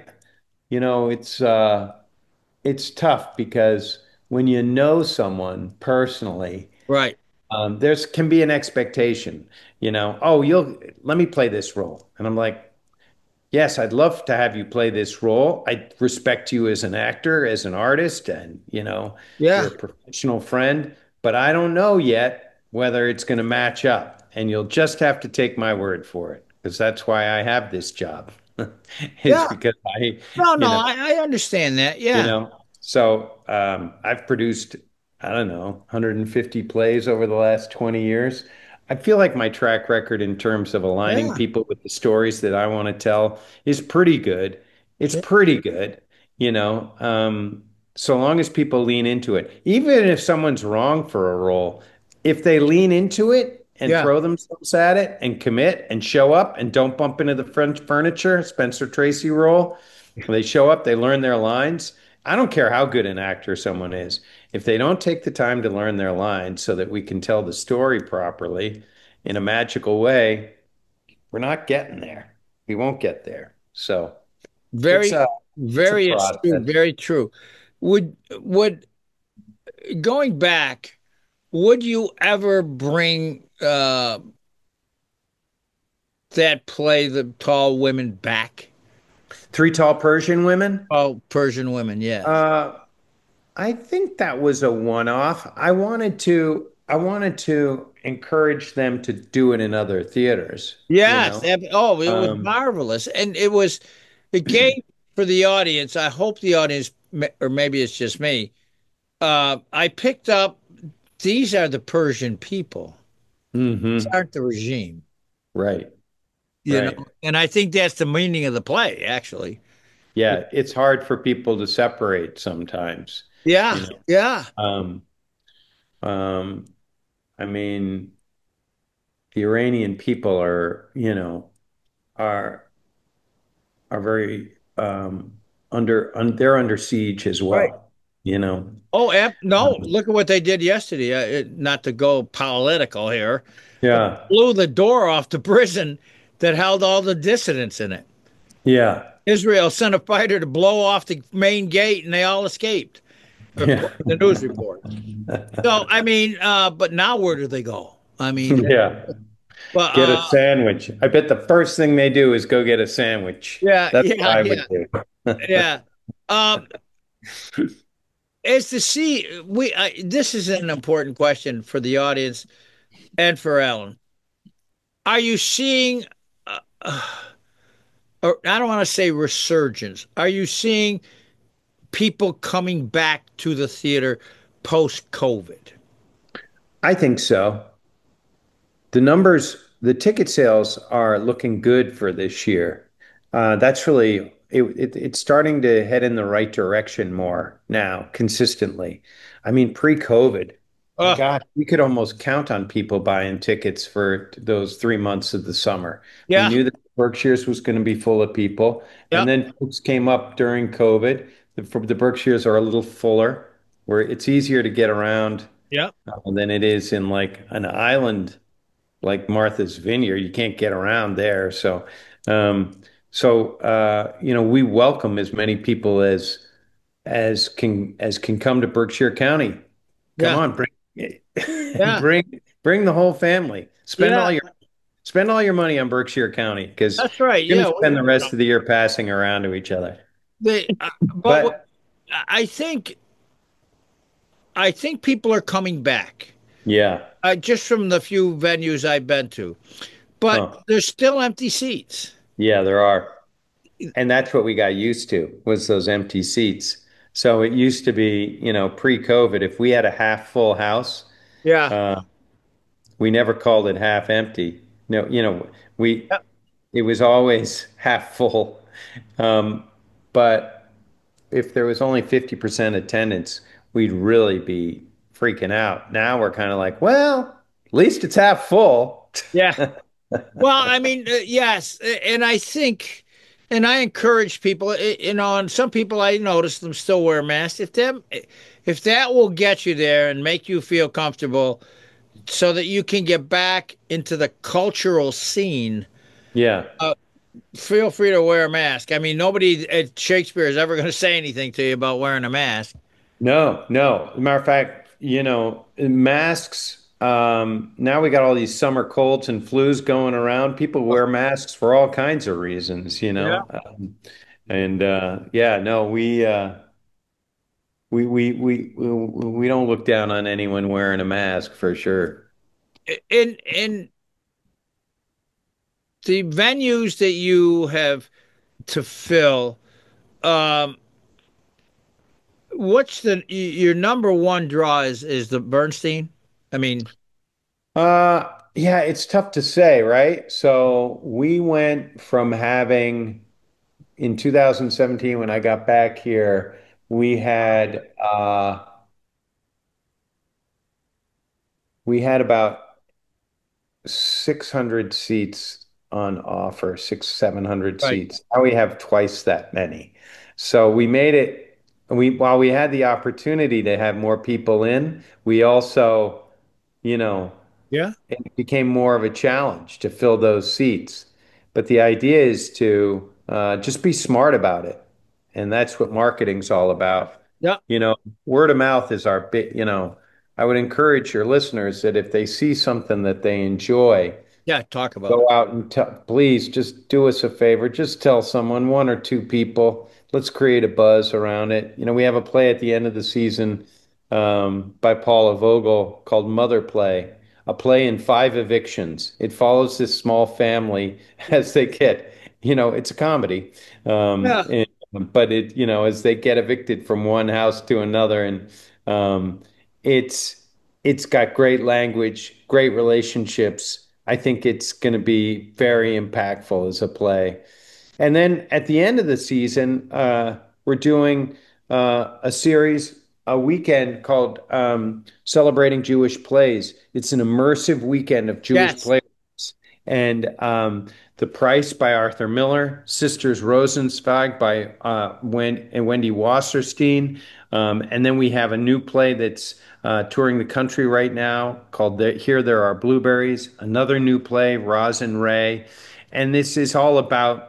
It's tough because when you know someone personally, right. there's can be an expectation, oh, you'll let me play this role. And I'm like, yes, I'd love to have you play this role. I respect you as an actor, as an artist, and you're Yeah. a professional friend, but I don't know yet whether it's going to match up. And you'll just have to take my word for it, because that's why I have this job. It's Yeah. because I, No, no, you know, I understand that. you Yeah. know. So I've produced, I don't know, 150 plays over the last 20 years. I feel like my track record in terms of aligning Yeah. people with the stories that I want to tell is pretty good. It's Yeah. pretty good, so long as people lean into it. Even if someone's wrong for a role, if they lean into it and Yeah. throw themselves at it and commit and show up and don't bump into the French furniture, Spencer Tracy role, they show up, they learn their lines. I don't care how good an actor someone is. If they don't take the time to learn their lines so that we can tell the story properly in a magical way, we're not getting there. We won't get there. So it's Very, a it's a very astute, process. very true. Would going back, would you ever bring that play, The Tall Women, back? Three Tall Persian Women. Oh, Persian Women, yes. Uh, I think that was a one-off. I wanted to encourage them to do it in other theaters, you Yes. know. Oh, it was Um, marvelous. And it gave for the audience, I hope the audience, or maybe it's just me, I picked up these are the Persian people. These mhm. aren't the regime, Right, you know? right. And I think that's the meaning of the play, actually. Yeah, it's hard for people to separate sometimes, you Yeah. know. Yeah. Um, um, I mean, the Iranian people are are very they're under siege as Right. well, you know. Oh, no, Um, look at what they did yesterday. Not to go political here, but yeah, blew the door off the prison that held all the dissidents in it. yeah, Israel sent a fighter to blow off the main gate and they all escaped, yeah, according to the news reports. So, I mean, but now where do they go? I mean, yeah. but Get a sandwich. I bet the first thing they do is go get a sandwich. yeah, That's what yeah, I yeah, would do. yeah. Um, as to see, this is an important question for the audience and for Ellen. Are you seeing, uh, or I don't want to say resurgence, are you seeing people coming back to the theater post COVID? I think so. The ticket sales are looking good for this year. That's really it's starting to head in the right direction more now, consistently. I mean, pre-COVID, my Oh, God, we could almost count on people buying tickets for those 3 months of the summer. We yeah, knew that Berkshire's was going to be full of people, and yep, then folks came up during COVID. the Berkshires are a little fuller, where it's easier to get around Yeah. than it is in like an island like Martha's Vineyard. You can't get around there. Um, we welcome as many people as can come to Berkshire County. Come Yeah. on, Yeah. bring the whole family. Yeah. Spend all your money on Berkshire County because That's right. you're going Yeah. to spend the rest of the year passing around to each other. But But I think people are coming back. yeah, Just from the few venues I've been to, but huh. there's still empty seats. Yeah, there are. And that's what we got used to was those empty seats. So it used to be, pre-COVID, if we had a half full house, Yeah. uh, we never called it half empty. No, we Yeah. it was always half full. Um, but if there was only 50% attendance, we'd really be freaking out. Now we're kind of like, well, at least it's half full. Yeah. Well, I mean, yes, and and I encourage people, and some people I notice them still wear masks. If that will get you there and make you feel comfortable, so that you can get back into the cultural scene, Yeah. feel free to wear a mask. I mean, nobody at Shakespeare is ever going to say anything to you about wearing a mask. No, no. Matter of fact, masks. Now we got all these summer colds and flus going around. People wear masks for all kinds of reasons, you Yeah. know. And yeah, no, we don't look down on anyone wearing a mask for sure. In the venues that you have to fill, um, what's your number one draw is the Bernstein? I mean, Yeah, it's tough to say, right? So we went from having in 2017 when I got back here, we had about 600 seats on offer, 700 right. seats. Now we have twice that many. So we made it, while we had the opportunity to have more people in, we also, you know, Yeah. it became more of a challenge to fill those seats. But the idea is to just be smart about it. And that's what marketing's all about. Yeah. You know, word of mouth is our big, I would encourage your listeners that if they see something that they enjoy, Yeah. Talk about it. go out and tell, please just do us a favor. Just tell someone, one or two people. Let's create a buzz around it. We have a play at the end of the season by Paula Vogel called Mother Play, a play in 5 evictions. It follows this small family as they get, it's a comedy. Yeah. But as they get evicted from one house to another, and it's it's got great language, great relationships. I think it's going to be very impactful as a play. And then at the end of the season, we're doing a series, a weekend called Celebrating Jewish Plays. It's an immersive weekend of Jewish Yes. plays. And The Price by Arthur Miller, Sisters Rosenzweig by Wendy Wasserstein. And then we have a new play that's touring the country right now called Here There Are Blueberries, another new play, Roz and Ray. And this is all about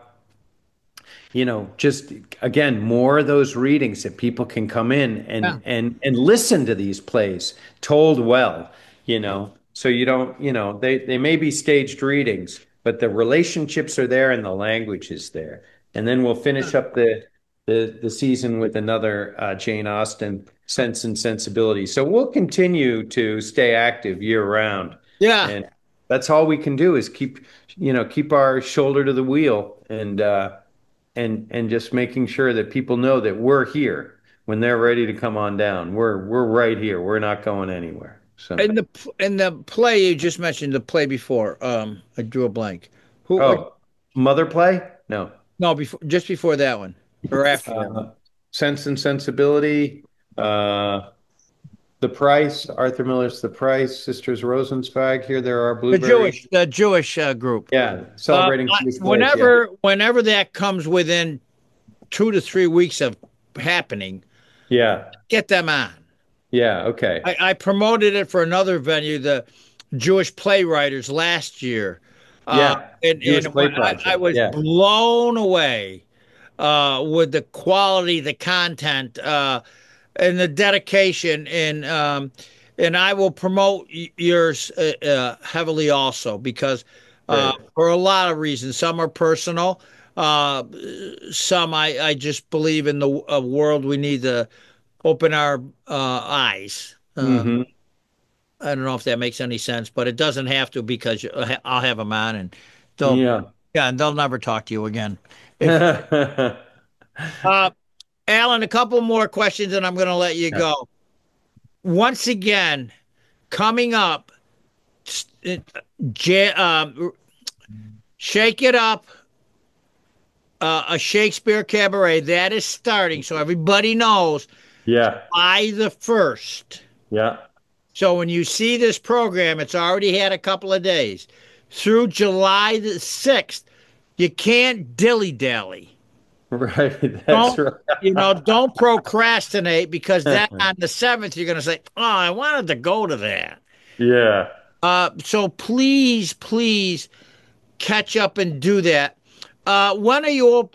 just again, more of those readings that people can come in Yeah. and listen to these plays told well, so you don't, they may be staged readings, but the relationships are there and the language is there. And then we'll finish up the season with another Jane Austen, Sense and Sensibility. So we'll continue to stay active year round. Yeah. And that's all we can do is keep our shoulder to the wheel and just making sure that people know that we're here when they're ready to come on down. We're right here. We're not going anywhere. So, And the play you just mentioned, the play before, I drew a blank. What? oh, Mother Play? No. No, just before that one, or after that one. Sense and Sensibility. Uh, The Price. Arthur Miller's The Price. Sisters Rosenzweig. Here There Are Blueberries. The Jewish group. Yeah, celebrating Jewish plays. Yeah. Whenever that comes within 2 to 3 weeks of happening, Yeah. get them on. Yeah. Okay. I promoted it for another venue, the Jewish Playwriters last year. Yeah. And Jewish Play when I Project. was Yeah. blown away with the quality, the content, and the dedication. And I will promote yours heavily also because Great. for a lot of reasons. Some are personal. Uh, some I just believe in the world we need to open our eyes. Hmm. I don't know if that makes any sense, but it doesn't have to because I'll have them on and they'll Yeah. yeah, and they'll never talk to you again. If uh, Alan, a couple more questions and I'm going to let you go. Once again, coming up, J- um, Shake It Up, a Shakespeare cabaret that is starting, so everybody knows Yeah. by the 1st. Yeah. So when you see this program, it's already had a couple of days. Through July the 6th, you can't dilly-dally. Right. That's Don't, right. don't procrastinate because then on the 7th, you're going to say, oh, I wanted to go to that. Yeah. So please, please catch up and do that. When are you,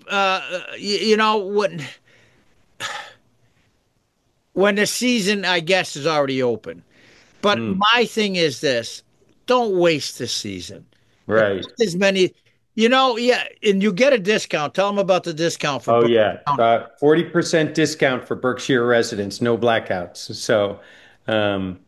when the season, I guess, is already open. But Mm. my thing is this: don't waste the season. Right. As many, yeah, and you get a discount. Tell them about the discount for Oh Berkeley yeah. County. 40% discount for Berkshire residents, no blackouts. So, um,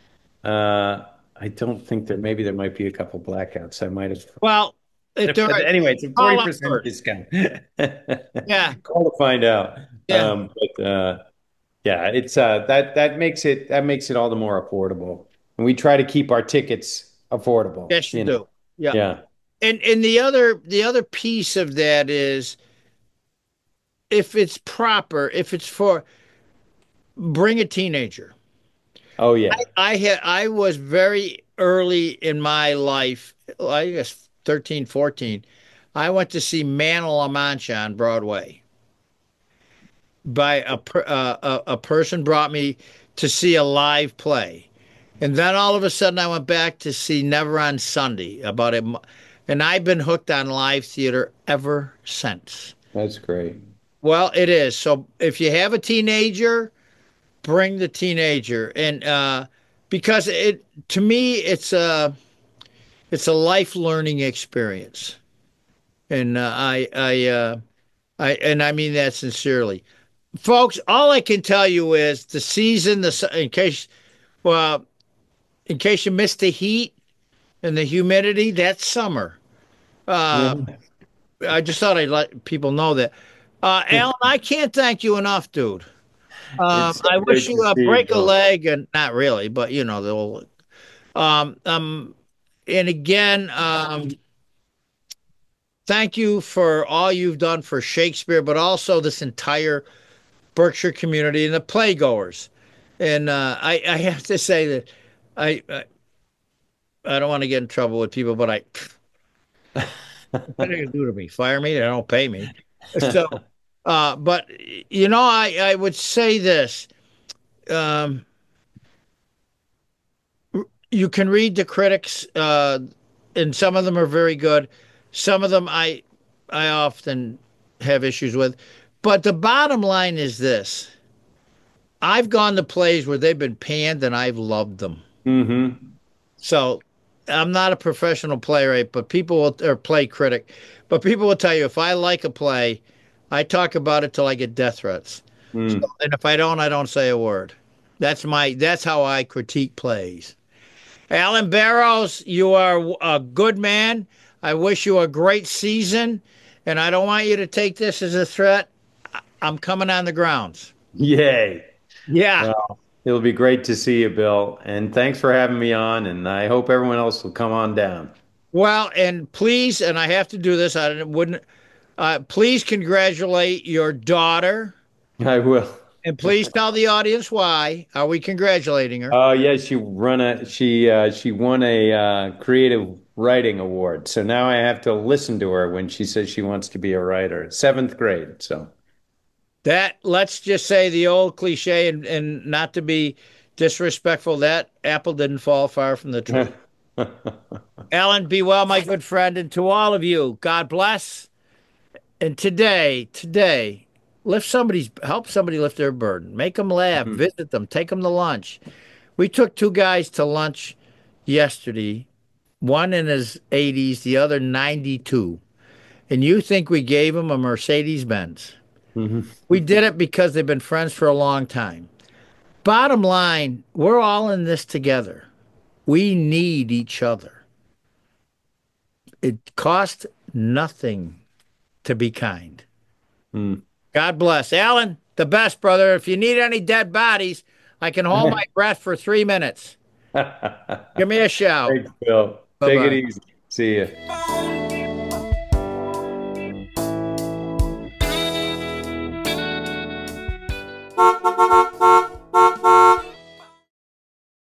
I don't think that maybe there might be a couple blackouts. I might have. Well, if they're But anyway, it's a call up 40% first. discount. Yeah, Call to find out. yeah, Yeah, it's that makes it all the more affordable. And we try to keep our tickets affordable, yes, you do. Yeah, Yeah. and the other piece of that is if it's proper, if it's for bring a teenager. Oh yeah. I was very early in my life, I guess 13, 14. I went to see Man of La Mancha on Broadway. By a person brought me to see a live play, and then all of a sudden I went back to see Never on Sunday about it, and I've been hooked on live theater ever since. That's great. Well, it is. So if you have a teenager, bring the teenager, and because it to me it's a life learning experience, and I mean that sincerely. Folks, all I can tell you is the season, well, in case you missed the heat and the humidity, that's summer. Uh, Yeah. I just thought I'd let people know that. Alan, I can't thank you enough, dude. It's so I great wish you to a see you, break a Bill. leg, and not really, but the old. Um, um, and again, thank you for all you've done for Shakespeare, but also this entire Berkshire community and the playgoers. And I have to say that I, I I don't want to get in trouble with people, but what are they gonna do to me? Fire me? They don't pay me. So, but I would say this: um, you can read the critics, and some of them are very good. Some of them I often have issues with. But the bottom line is this: I've gone to plays where they've been panned, and I've loved them. Hmm. So I'm not a professional playwright, but people will, or play critic, but people will tell you if I like a play, I talk about it till I get death threats. So, Mm. and if I don't say a word. That's how I critique plays. Alan Barrows, you are a good man. I wish you a great season, and I don't want you to take this as a threat. I'm coming on the grounds. Yay. Yeah. Well, it'll be great to see you, Bill. And thanks for having me on. And I hope everyone else will come on down. Well, and please, and I have to do this. I wouldn't. Please congratulate your daughter, I will. and please tell the audience why. Are we congratulating her? Oh yeah, she won a creative writing award. So now I have to listen to her when she says she wants to be a writer. Seventh grade. So That, let's just say the old cliche, and not to be disrespectful, that apple didn't fall far from the tree. Alan, be well, my good friend, and to all of you, God bless. And today, help somebody lift their burden. Make them laugh, visit them, take them to lunch. We took two guys to lunch yesterday, one in his 80s, the other 92. And you think we gave him a Mercedes Benz? We did it because they've been friends for a long time. Bottom line, we're all in this together. We need each other. It costs nothing to be kind. God bless. Alan, the best, brother. If you need any dead bodies, I can hold my breath for 3 minutes. Give me a shout. Thanks, Bill. Bye-bye. Take it easy. See you.